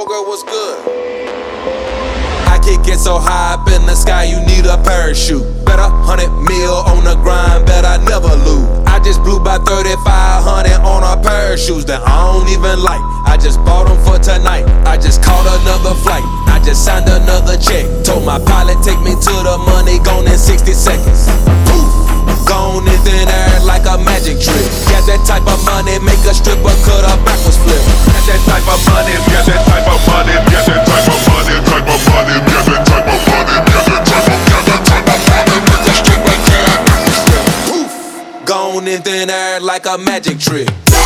girl, what's good? I kick it so high up in the sky, you need a parachute. Bet 100 mil on the grind, bet I never lose. I just blew by 3,500 on a pair of shoes that I don't even like. I just bought them for tonight. I just caught another flight. I just signed another check. Told my pilot take me to the money, gone in 60 seconds. Poof, gone in thin air like a magic trick. Got that type of money, make a stripper cut a backwards flip. Got that type of money, got that type of money, got that type of money, type of money, got that type of money, got that type of money, make a stripper cut a backwards flip. Poof, gone in thin air like a magic trick.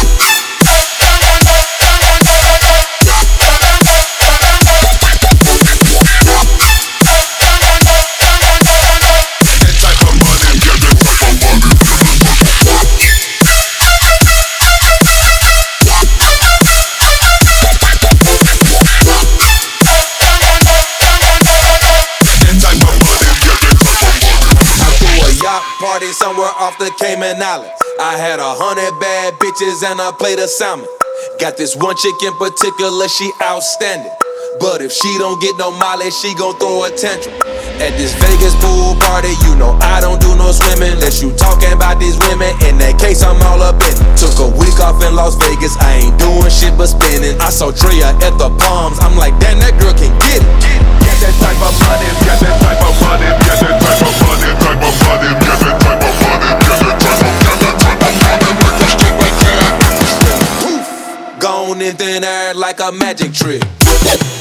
Party somewhere off the Cayman Islands. I had 100 bad bitches and a plate of salmon. Got this one chick in particular, she outstanding. But if she don't get no molly, she gon' throw a tantrum. At this Vegas pool party, you know I don't do no swimming unless you talking about these women. In that case, I'm all up in it. Took a week off in Las Vegas, I ain't doing shit but spinning. I saw Drea at the Palms, I'm like, damn, that girl can get it. Get that type of money, get that type of money, get that type of money, type of money, get that type of money, get that type of money, make a stripper cut. Poof, gone in thin air like a magic trick.